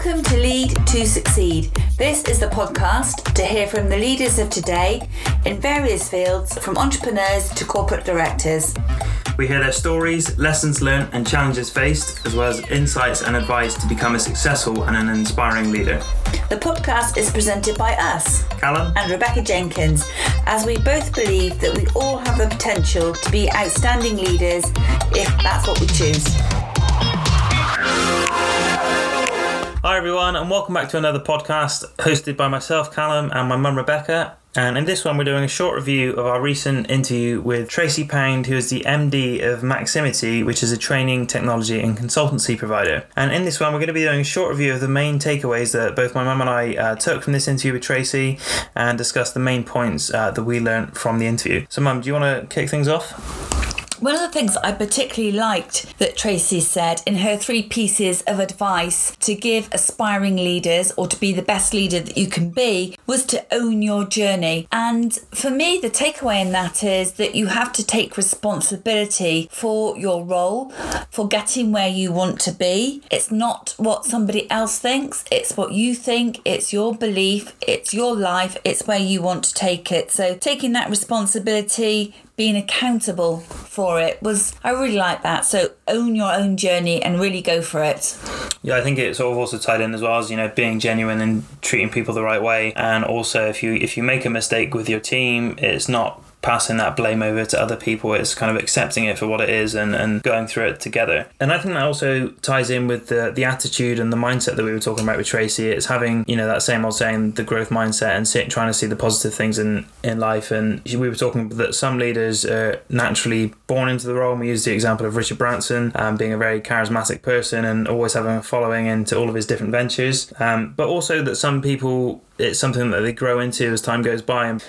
Welcome to Lead to Succeed. This is the podcast to hear from the leaders of today in various fields, from entrepreneurs to corporate directors. We hear their stories, lessons learned and challenges faced, as well as insights and advice to become a successful and an inspiring leader. The podcast is presented by us, Callum and Rebecca Jenkins, as we both believe that we all have the potential to be outstanding leaders if that's what we choose. Hi everyone, and welcome back to another podcast hosted by myself, Callum, and my mum, Rebecca. And in this one, we're doing a short review of our recent interview with Tracy Pound, who is the MD of Maximity, which is a training, technology and consultancy provider. And in this one, we're going to be doing a short review of the main takeaways that both my mum and I took from this interview with Tracy, and discuss the main points that we learnt from the interview. So Mum, do you want to kick things off? One of the things I particularly liked that Tracy said in her 3 pieces of advice to give aspiring leaders, or to be the best leader that you can be, was to own your journey. And for me, the takeaway in that is that you have to take responsibility for your role, for getting where you want to be. It's not what somebody else thinks, it's what you think, it's your belief, it's your life, it's where you want to take it. So taking that responsibility, being accountable for it, I really like that. So own your own journey and really go for it. Yeah, I think it's sort of also tied in as well as, being genuine and treating people the right way. And also if you make a mistake with your team, it's not passing that blame over to other people. It's kind of accepting it for what it is and going through it together. And I think that also ties in with the attitude and the mindset that we were talking about with Tracy. It's having, that same old saying, the growth mindset, and trying to see the positive things in life. And we were talking that some leaders are naturally born into the role. And we used the example of Richard Branson being a very charismatic person and always having a following into all of his different ventures. But also that some people, it's something that they grow into as time goes by. And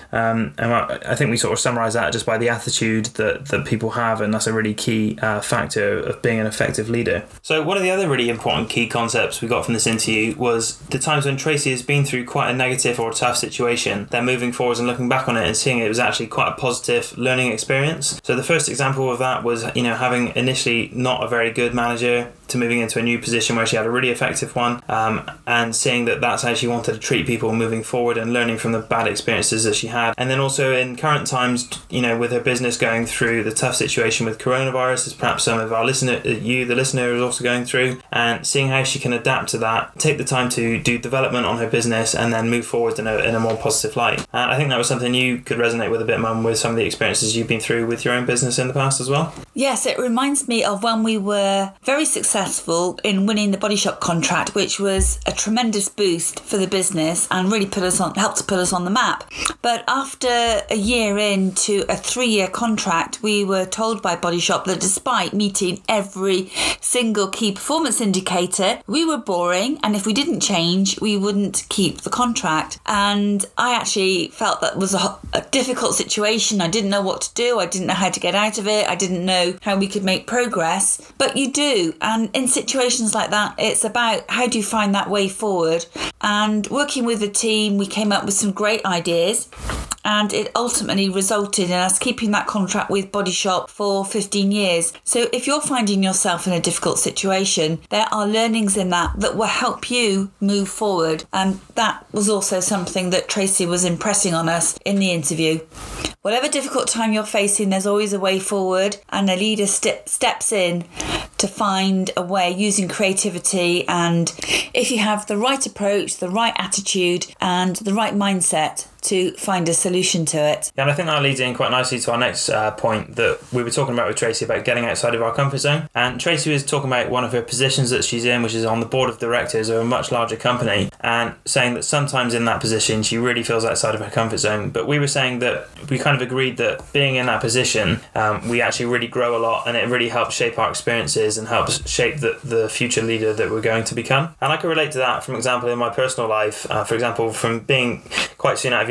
I think we sort of summarise that just by the attitude that people have, and that's a really key factor of being an effective leader. So one of the other really important key concepts we got from this interview was the times when Tracy has been through quite a negative or a tough situation, then moving forwards and looking back on it and seeing it was actually quite a positive learning experience. So the first example of that was, having initially not a very good manager to moving into a new position where she had a really effective one, and seeing that that's how she wanted to treat people moving forward and learning from the bad experiences that she had. And then also in current times, with her business going through the tough situation with coronavirus, as perhaps some of our the listener is also going through, and seeing how she can adapt to that, take the time to do development on her business, and then move forward in a more positive light. And I think that was something you could resonate with a bit, Mum, with some of the experiences you've been through with your own business in the past as well. Yes, it reminds me of when we were very successful in winning the Body Shop contract, which was a tremendous boost for the business and really helped to put us on the map. But after a year into a 3-year contract, we were told by Body Shop that despite meeting every single key performance indicator, we were boring, and if we didn't change, we wouldn't keep the contract. And I actually felt that was a difficult situation. I didn't know what to do. I didn't know how to get out of it. I didn't know how we could make progress. But you do. And in situations like that, it's about how do you find that way forward. And working with the team, we came up with some great ideas. And it ultimately resulted in us keeping that contract with Body Shop for 15 years. So if you're finding yourself in a difficult situation, there are learnings in that will help you move forward. And that was also something that Tracy was impressing on us in the interview. Whatever difficult time you're facing, there's always a way forward, and a leader steps in to find a way using creativity. And if you have the right approach, the right attitude and the right mindset, to find a solution to it. Yeah, and I think that leads in quite nicely to our next point that we were talking about with Tracy, about getting outside of our comfort zone. And Tracy was talking about one of her positions that she's in, which is on the board of directors of a much larger company, and saying that sometimes in that position she really feels outside of her comfort zone. But we were saying that we kind of agreed that being in that position, we actually really grow a lot, and it really helps shape our experiences and helps shape the future leader that we're going to become. And I can relate to that from example in my personal life. For example, from being quite soon out of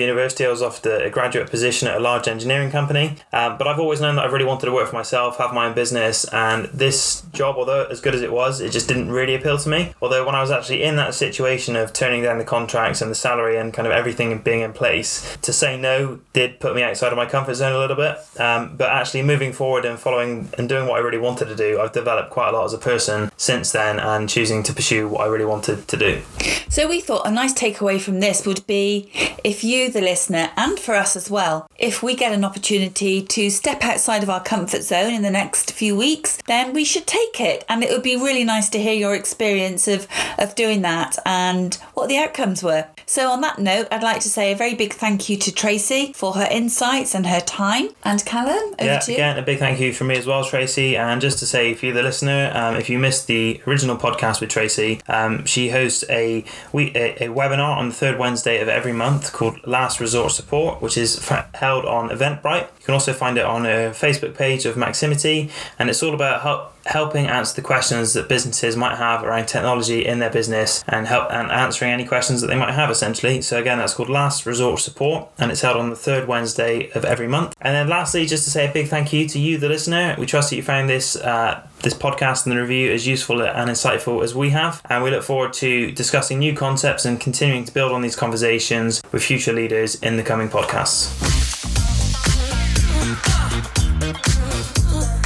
university, I was offered a graduate position at a large engineering company. But I've always known that I really wanted to work for myself, have my own business, and this job, although as good as it was, it just didn't really appeal to me. Although when I was actually in that situation of turning down the contracts and the salary and kind of everything being in place, to say no did put me outside of my comfort zone a little bit. But actually moving forward and following and doing what I really wanted to do, I've developed quite a lot as a person since then and choosing to pursue what I really wanted to do. So we thought a nice takeaway from this would be, if you, the listener, and for us as well, if we get an opportunity to step outside of our comfort zone in the next few weeks, then we should take it. And it would be really nice to hear your experience of doing that and what the outcomes were. So on that note, I'd like to say a very big thank you to Tracy for her insights and her time. And Callum, over to you. Again, a big thank you from me as well, Tracy. And just to say, if you're the listener, if you missed the original podcast with Tracy, she hosts a webinar on the third Wednesday of every month called Last Resort Support, which is held on Eventbrite. You can also find it on her Facebook page of Maximity, and it's all about helping answer the questions that businesses might have around technology in their business and answering any questions that they might have, essentially. So again, that's called Last Resort Support, and it's held on the third Wednesday of every month. And then lastly, just to say a big thank you to you, the listener. We trust that you found this podcast and the review as useful and insightful as we have, and we look forward to discussing new concepts and continuing to build on these conversations with future leaders in the coming podcasts.